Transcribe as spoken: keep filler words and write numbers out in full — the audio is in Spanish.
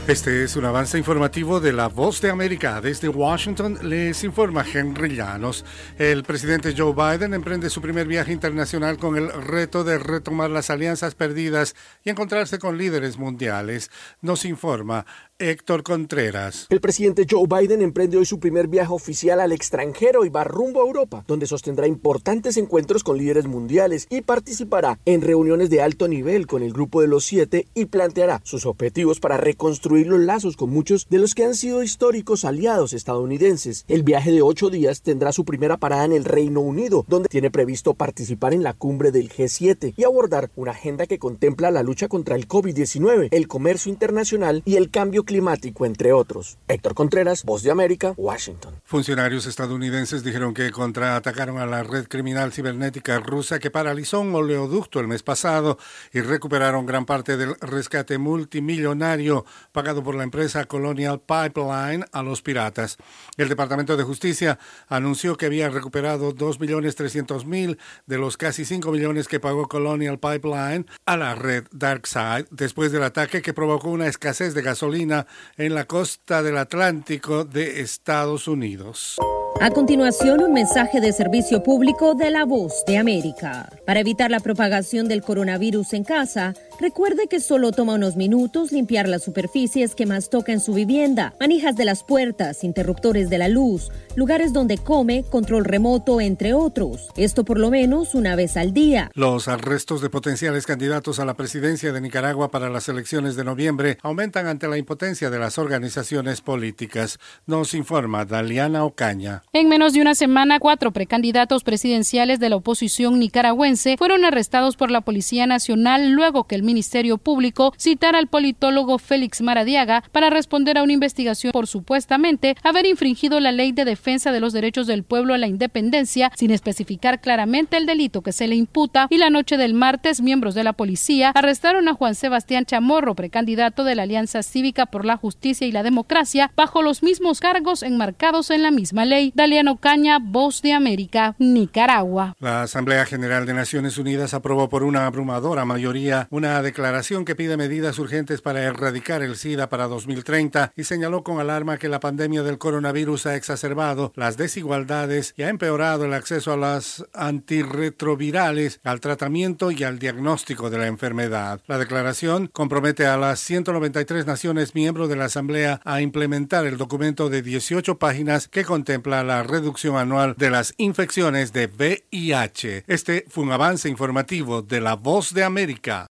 Este es un avance informativo de La Voz de América. Desde Washington les informa Henry Llanos. El presidente Joe Biden emprende su primer viaje internacional con el reto de retomar las alianzas perdidas y encontrarse con líderes mundiales. Nos informa Héctor Contreras. El presidente Joe Biden emprende hoy su primer viaje oficial al extranjero y va rumbo a Europa, donde sostendrá importantes encuentros con líderes mundiales y participará en reuniones de alto nivel con el Grupo de los Siete y planteará sus objetivos para reconstruir los lazos con muchos de los que han sido históricos aliados estadounidenses. El viaje de ocho días tendrá su primera parada en el Reino Unido, donde tiene previsto participar en la cumbre del G siete y abordar una agenda que contempla la lucha contra el COVID diecinueve, el comercio internacional y el cambio climático, entre otros. Héctor Contreras, Voz de América, Washington. Funcionarios estadounidenses dijeron que contraatacaron a la red criminal cibernética rusa que paralizó un oleoducto el mes pasado y recuperaron gran parte del rescate multimillonario pagado por la empresa Colonial Pipeline a los piratas. El Departamento de Justicia anunció que había recuperado dos millones trescientos mil de los casi cinco millones que pagó Colonial Pipeline a la red DarkSide después del ataque que provocó una escasez de gasolina en la costa del Atlántico de Estados Unidos. A continuación, un mensaje de servicio público de La Voz de América. Para evitar la propagación del coronavirus en casa, recuerde que solo toma unos minutos limpiar las superficies que más toca en su vivienda, manijas de las puertas, interruptores de la luz, lugares donde come, control remoto, entre otros. Esto por lo menos una vez al día. Los arrestos de potenciales candidatos a la presidencia de Nicaragua para las elecciones de noviembre aumentan ante la impotencia de las organizaciones políticas. Nos informa Daliana Ocaña. En menos de una semana, cuatro precandidatos presidenciales de la oposición nicaragüense fueron arrestados por la Policía Nacional luego que el Ministerio Público citara al politólogo Félix Maradiaga para responder a una investigación por supuestamente haber infringido la Ley de Defensa de los Derechos del Pueblo a la Independencia sin especificar claramente el delito que se le imputa. Y la noche del martes, miembros de la policía arrestaron a Juan Sebastián Chamorro, precandidato de la Alianza Cívica por la Justicia y la Democracia, bajo los mismos cargos enmarcados en la misma ley. Daliana Ocaña, Voz de América, Nicaragua. La Asamblea General de Naciones Unidas aprobó por una abrumadora mayoría una declaración que pide medidas urgentes para erradicar el SIDA para dos mil treinta y señaló con alarma que la pandemia del coronavirus ha exacerbado las desigualdades y ha empeorado el acceso a las antirretrovirales, al tratamiento y al diagnóstico de la enfermedad. La declaración compromete a las ciento noventa y tres naciones miembros de la Asamblea a implementar el documento de dieciocho páginas que contempla la reducción anual de las infecciones de V I H. Este fue un avance informativo de La Voz de América.